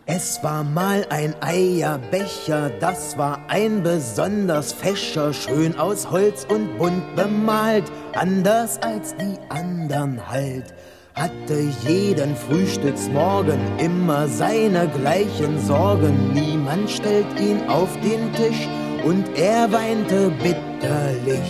Es war mal ein Eierbecher, das war ein besonders fescher, schön aus Holz und bunt bemalt, anders als die andern halt. Hatte jeden Frühstücksmorgen immer seine gleichen Sorgen, niemand stellt ihn auf den Tisch und er weinte bitterlich.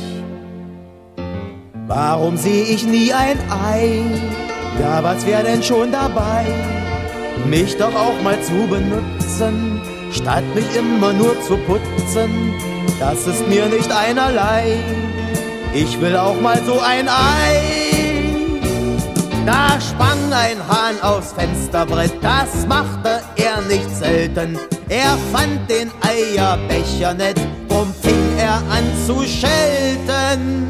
Warum seh ich nie ein Ei? Ja, was wär denn schon dabei? Mich doch auch mal zu benutzen, statt mich immer nur zu putzen, das ist mir nicht einerlei. Ich will auch mal so ein Ei. Da sprang ein Hahn aufs Fensterbrett, das machte er nicht selten. Er fand den Eierbecher nett, drum fing er an zu schelten.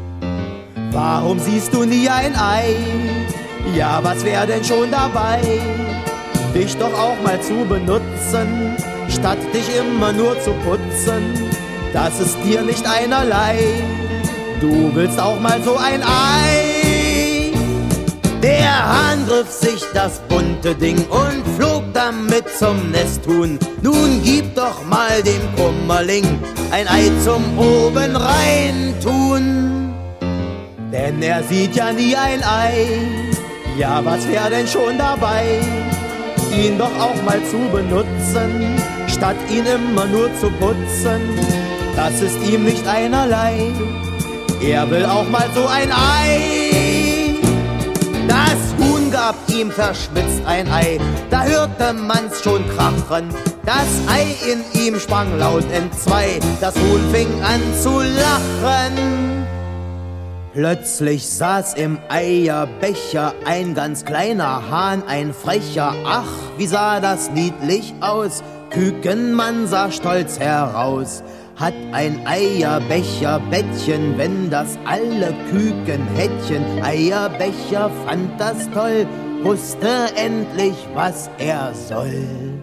Warum siehst du nie ein Ei? Ja, was wär denn schon dabei? Dich doch auch mal zu benutzen, statt dich immer nur zu putzen, das ist dir nicht einerlei. Du willst auch mal so ein Ei. Der Hahn griff sich das bunte Ding und flog damit zum Nesthuhn. Nun gib doch mal dem Kummerling ein Ei zum oben rein tun. Denn er sieht ja nie ein Ei. Ja, was wär denn schon dabei? Ihn doch auch mal zu benutzen, statt ihn immer nur zu putzen, das ist ihm nicht einerlei. Er will auch mal so ein Ei. Das Huhn gab ihm verschmitzt ein Ei, da hörte man's schon krachen. Das Ei in ihm sprang laut entzwei, das Huhn fing an zu lachen. Plötzlich saß im Eierbecher ein ganz kleiner Hahn, ein frecher, ach, wie sah das niedlich aus. Kükenmann sah stolz heraus, hat ein Eierbecherbettchen, wenn das alle Küken hättchen. Eierbecher fand das toll, wusste endlich, was er soll.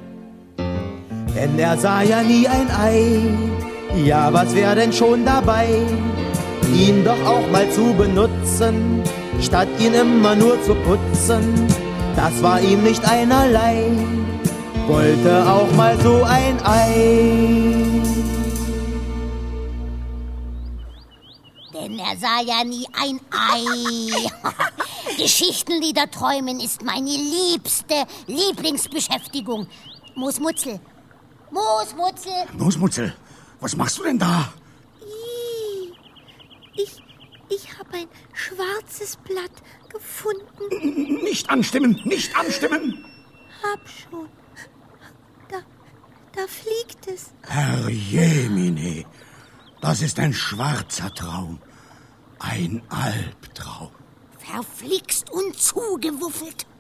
Denn er sah ja nie ein Ei, ja, was wär denn schon dabei? Ihn doch auch mal zu benutzen, statt ihn immer nur zu putzen, das war ihm nicht einerlei. Wollte auch mal so ein Ei. Denn er sah ja nie ein Ei. Geschichtenlieder träumen ist meine liebste Lieblingsbeschäftigung. Moosmutzel. Moosmutzel. Moosmutzel, was machst du denn da? Ich habe ein schwarzes Blatt gefunden. Nicht anstimmen, nicht anstimmen! Hab schon. Da fliegt es. Herrjemine, das ist ein schwarzer Traum. Ein Albtraum. Verflixt und zugewuffelt.